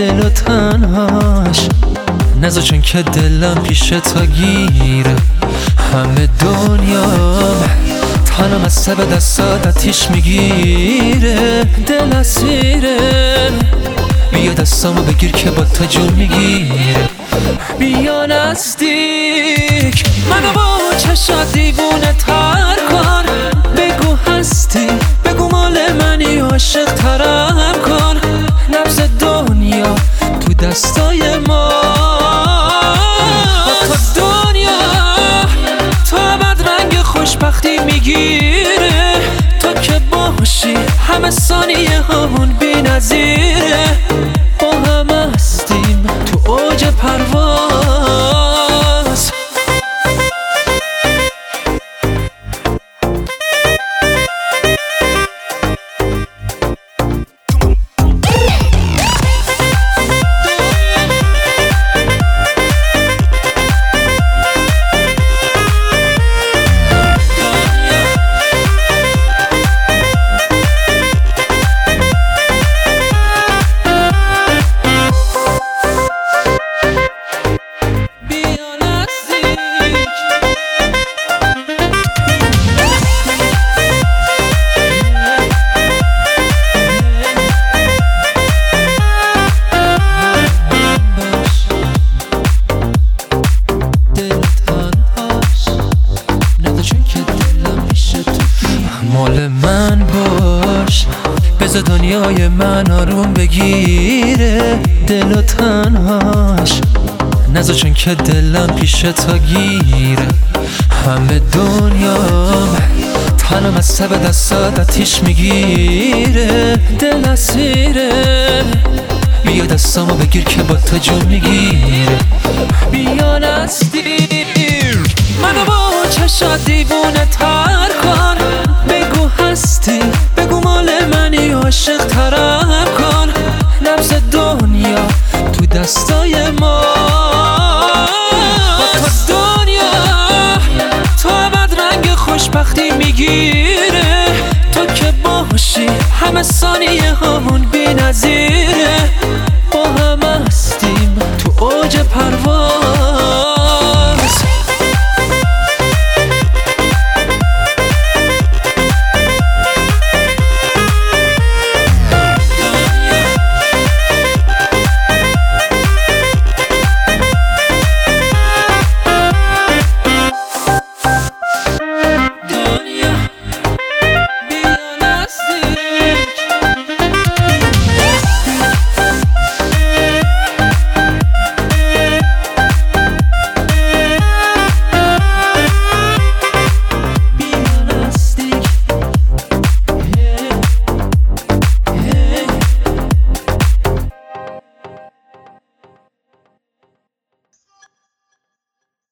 دل و تنهاش، نذار چون که دلم پیش تا گیره. همه دنیام تنم از سب دستات آتیش میگیره، دل اسیره. بیا دستامو بگیر که با تو جون میگیره. بیا نزدیک منو با چشات دیوونه تر کن، بگو هستی، بگو مال منی، عاشق ترم کن. نبض دنیا تو دستای ما، تو دنیا تو ابد رنگ خوشبختی میگیره. تو که باشی همه ثانیه هامون بی نظیره. با هم هستیم تو اوج پرواز. مال من باش، بذار دنیای من آروم بگیره. دل و تنهاش، نذار چون که دلم پیش تا گیره. همه دنیام تنم از سب دستات آتیش میگیره، دل اسیره. بیا دستامو بگیر که با تو جون میگیره. بیا نزدیک منو با چشات دیوونه تر کن، بگو هستی، بگو مال منی، عاشق ترم کن. نبض دنیا تو دستای ما، تو دنیا تو ابد رنگ خوشبختی میگیره. تو که باشی همه ثانیه هامون بی نظیره. با هم هستیم تو اوج پرواز.